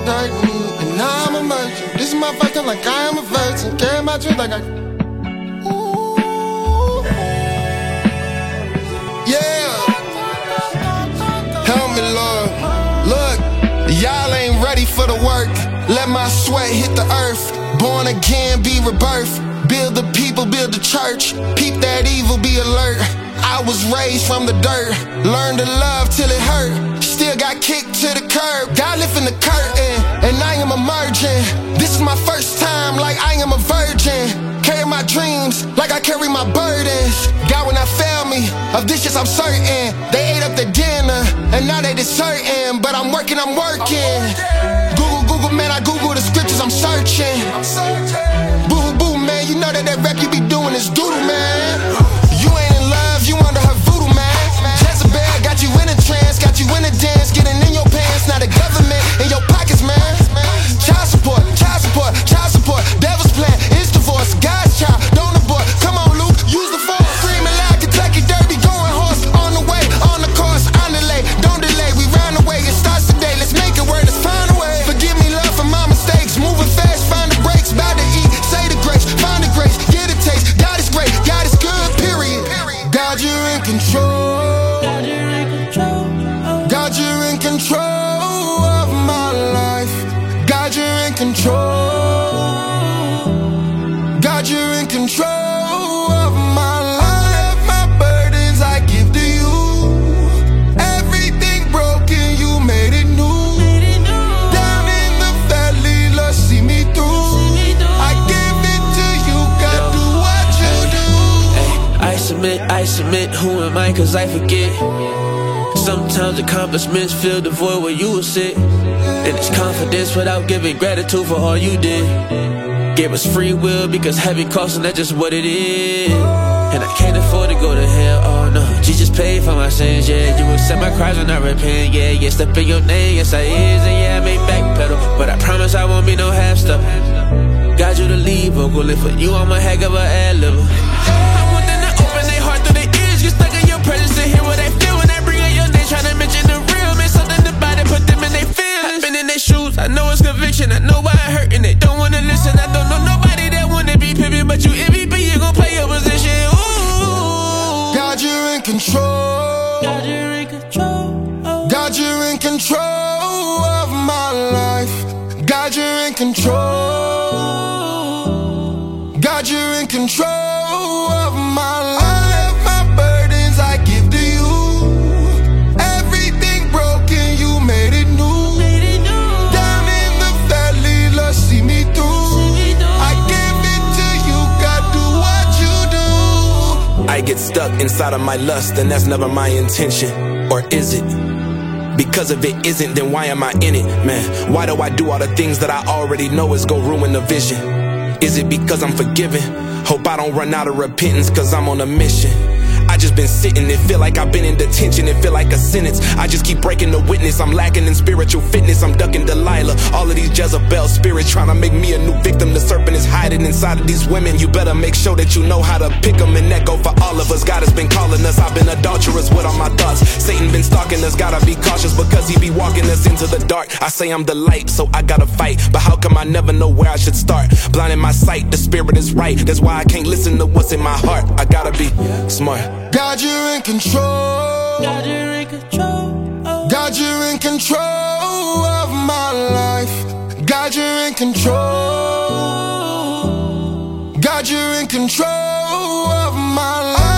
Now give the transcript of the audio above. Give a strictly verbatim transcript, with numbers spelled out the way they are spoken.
hurt me, and now I'm emerging. This is my first time like I am a virgin. Carry my dreams like I. Ooh. Yeah. Help me, Lord. Look, y'all ain't ready for the work. Let my sweat hit the earth. Born again, be rebirthed. Build the people, build the church. Peep that evil, be alert. I was raised from the dirt. Learned to love till it hurt. Still got kicked to the curb. God lifting the curtain, and I am emerging. This is my first time like I am a virgin. Carry my dreams like I carry my burdens. God will not fail me, of this yes I'm certain. They ate up the dinner, and now they deserting. But I'm working, I'm working. Google, Google, man, I Google the scriptures, I'm searching. Boo, boo, man, you know that that rap you be doing is doodle, man. You ain't in love, you under her voodoo, man. Jezebel got you in a trance, got you in a dance, getting in your pants. Now the government in your pockets, man. Child support, child support, child support. Devil's plan is divorce. God's child, don't abort. Come on, Luke, use the force. Screaming loud, Kentucky Derby, going horse. On the way, on the course, on delay. Don't delay, we round the way. It starts today. Let's make it work, let's find a way. Forgive me, love, for my mistakes. Moving fast, find the brakes. About to eat, say the grace, find the grace, get a taste. God is great, God is good, period. God, you're in control. God, you're in control. God, you're in control of my life. God, you're in control. God, you're in control of my life. My burdens I give to you. Everything broken, you made it new. Down in the valley, Lord, see me through. I give it to you, God, do what you do. Ay, I submit, I submit, who am I, cause I forget. Sometimes accomplishments fill the void where you will sit. And it's confidence without giving gratitude for all you did. Gave us free will because heaven costs, and that's just what it is. And I can't afford to go to hell, oh no. Jesus paid for my sins, yeah. You accept my cries when I repent, yeah. Yeah, step in your name, yes I is. And yeah, I may backpedal, but I promise I won't be no half step. Got you to leave vocal, and for you I'm a heck of a ad-libber. I want them to open their heart through their ears. Get stuck in your presence and hear what they feel when they bring up your name. Tryna mention the real, man, something about it, put them in their feelings. I've been in their shoes, I know it's conviction. I know why it hurting, they don't wanna listen. I don't know nobody that wanna be pimpin', but you M V P, you gon' play your position. Ooh. God, you're in control. God, you're in control. God, you're in control of my life. God, you're in control. God, you're in control of my life. My burdens I give to you. Everything broken, you made it new. Down in the valley, Lord, see me through. I give it to you, God, do what you do. I get stuck inside of my lust, and that's never my intention. Or is it? Because if it isn't, then why am I in it, man? Why do I do all the things that I already know is gon' ruin the vision? Is it because I'm forgiven? Hope I don't run out of repentance, cause I'm on a mission. I just been sitting, it feel like I've been in detention, it feel like a sentence. I just keep breaking the witness, I'm lacking in spiritual fitness, I'm ducking Delilah. All of these Jezebel spirits trying to make me a new victim. The serpent is hiding inside of these women. You better make sure that you know how to pick them, and that go for all of us. God has been calling us, I've been adulterous with all my thoughts. Satan been stalking us, gotta be cautious because he be walking us into the dark. I say I'm the light, so I gotta fight, but how come I never know where I should start? Blinding my sight, the spirit is right, that's why I can't listen to what's in my heart. I gotta be smart. God, you're in control. God, you're in control. God, you're in control of my life. God, you're in control. God, you're in control of my life.